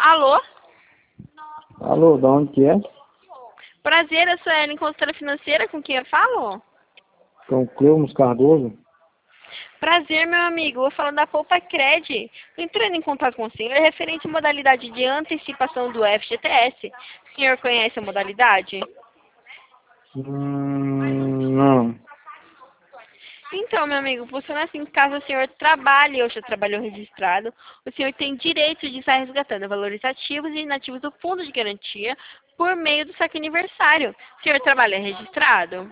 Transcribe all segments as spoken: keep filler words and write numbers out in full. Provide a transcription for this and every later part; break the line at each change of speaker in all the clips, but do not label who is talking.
Alô?
Alô, da onde que é?
Prazer, eu sou a Ellen, consultora financeira, com quem eu falo?
Com Cleumus Cardoso.
Prazer, meu amigo, vou falando da Poupa Cred. Entrando em contato com o senhor, é referente à modalidade de antecipação do F G T S. O senhor conhece a modalidade?
Hum, não.
Então, meu amigo, funciona assim, caso o senhor trabalhe ou já trabalhou registrado, o senhor tem direito de estar resgatando valores ativos e inativos do fundo de garantia por meio do saque aniversário. O senhor trabalha registrado?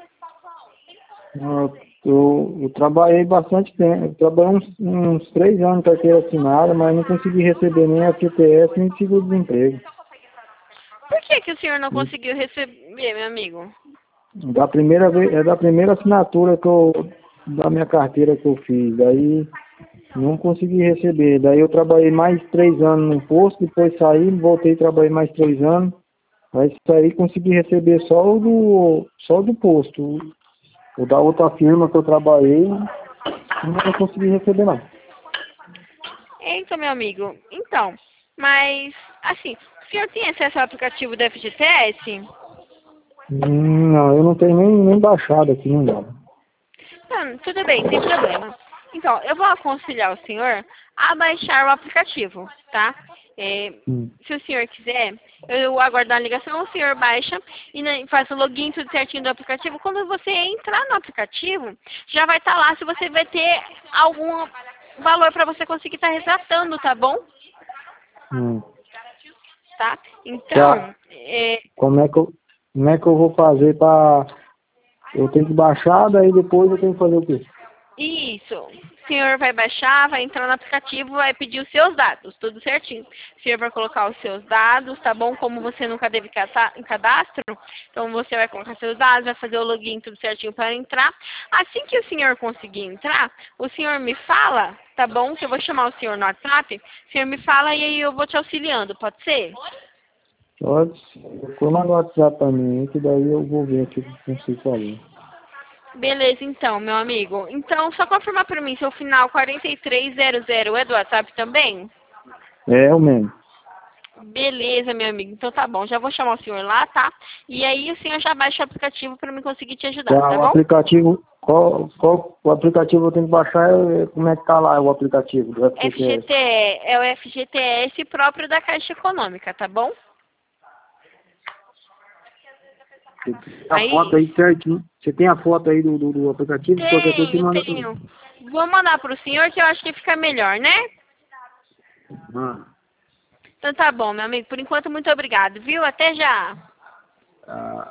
Eu, eu, eu trabalhei bastante tempo. Eu trabalhei uns, uns três anos com carteira assinada, mas não consegui receber nem F G T S nem seguro-desemprego.
Por que que o senhor não conseguiu receber, meu amigo?
Da primeira vez, é da primeira assinatura que eu, da minha carteira que eu fiz. Daí não consegui receber. Daí eu trabalhei mais três anos no posto, depois saí, voltei a trabalhar mais três anos. Aí saí consegui receber só o do, só o do posto. O da outra firma que eu trabalhei, não consegui receber não.
Então, meu amigo, então, mas, assim, o senhor tem acesso ao aplicativo do F G T S?
Hum, Não, eu não tenho nem, nem baixado aqui, não dá.
Não, tudo bem, sem problema. Então, eu vou aconselhar o senhor a baixar o aplicativo, tá? É,
Hum.
se o senhor quiser, eu aguardo a ligação, o senhor baixa e né, faz o login tudo certinho do aplicativo. Quando você entrar no aplicativo, já vai estar lá se você vai ter algum valor para você conseguir estar resgatando, tá bom?
Hum.
Tá? Então,
Tá.
é,
Como é que eu, como é que eu vou fazer pra... Eu tenho que baixar, daí depois eu tenho que fazer o quê?
isso. O senhor vai baixar, vai entrar no aplicativo, vai pedir os seus dados, tudo certinho. O senhor vai colocar os seus dados, tá bom? Como você nunca teve cata- em cadastro, então você vai colocar seus dados, vai fazer o login tudo certinho para entrar. Assim que o senhor conseguir entrar, o senhor me fala, tá bom? Que eu vou chamar o senhor no WhatsApp, o senhor me fala e aí eu vou te auxiliando, pode ser?
Pode, eu mando o WhatsApp pra mim, que daí eu vou ver aqui o que eu consigo fazer.
Beleza, então, meu amigo. Então, só confirmar para mim, seu final quarenta e três zero zero é do WhatsApp também?
É, o mesmo.
Beleza, meu amigo. Então tá bom, já vou chamar o senhor lá, tá? E aí o senhor já baixa o aplicativo para mim conseguir te ajudar,
Tá,
tá
o
bom?
aplicativo, qual, qual o aplicativo eu tenho que baixar, é, como é que tá lá o aplicativo do F G T S?
F G T E é o F G T S próprio da Caixa Econômica, tá bom?
Você tem a foto
Aí,
aí certinho. Você tem a foto aí do, do, do aplicativo? Qualquer coisa você
tenho,
manda pra mim.
tenho. Vou mandar pro senhor que eu acho que fica melhor, né?
Ah,
Então tá bom, meu amigo. Por enquanto, muito obrigado, viu? Até já.
ah.